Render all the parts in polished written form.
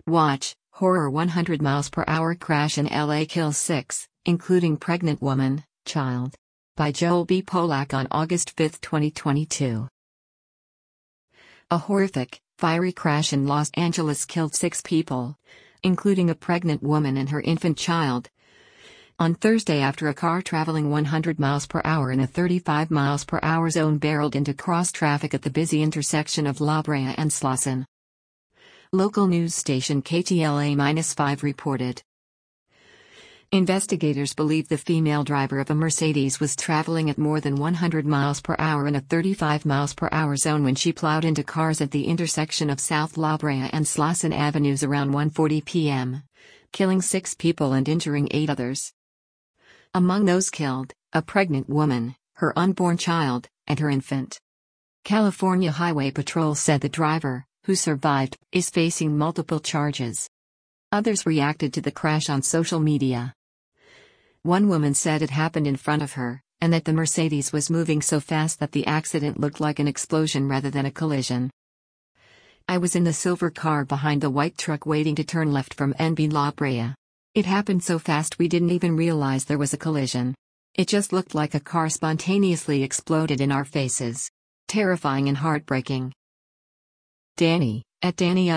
Watch, horror 100 miles per hour crash in LA kills 6, including pregnant woman, child. By Joel B. Polak on August 5, 2022. A horrific, fiery crash in Los Angeles killed 6 people, including a pregnant woman and her infant child, on Thursday after a car traveling 100 miles per hour in a 35 miles per hour zone barreled into cross traffic at the busy intersection of La Brea and Slauson. Local news station KTLA-5 reported. Investigators believe the female driver of a Mercedes was traveling at more than 100 miles per hour in a 35 miles per hour zone when she plowed into cars at the intersection of South La Brea and Slauson Avenues around 1:40 p.m., killing 6 people and injuring 8 others. Among those killed, a pregnant woman, her unborn child, and her infant. California Highway Patrol said the driver, who survived, is facing multiple charges. Others reacted to the crash on social media. One woman said it happened in front of her, and that the Mercedes was moving so fast that the accident looked like an explosion rather than a collision. I was in the silver car behind the white truck waiting to turn left from NB La Brea. It happened so fast we didn't even realize there was a collision. It just looked like a car spontaneously exploded in our faces. Terrifying and heartbreaking. Danny, at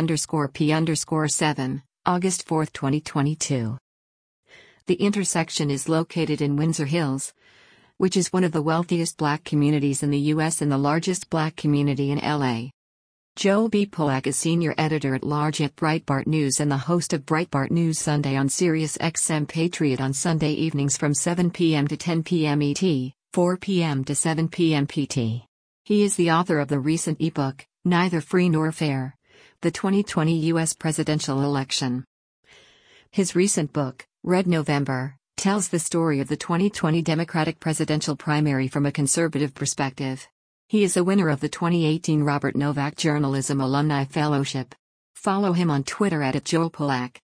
Danny_P_7, August 4, 2022. The intersection is located in Windsor Hills, which is one of the wealthiest Black communities in the U.S. and the largest Black community in L.A. Joel B. Polak is senior editor-at-large at Breitbart News and the host of Breitbart News Sunday on Sirius XM Patriot on Sunday evenings from 7 p.m. to 10 p.m. ET, 4 p.m. to 7 p.m. PT. He is the author of the recent ebook, Neither Free Nor Fair: The 2020 U.S. Presidential Election. His recent book, Red November, tells the story of the 2020 Democratic presidential primary from a conservative perspective. He is a winner of the 2018 Robert Novak Journalism Alumni Fellowship. Follow him on Twitter @JoelPolak.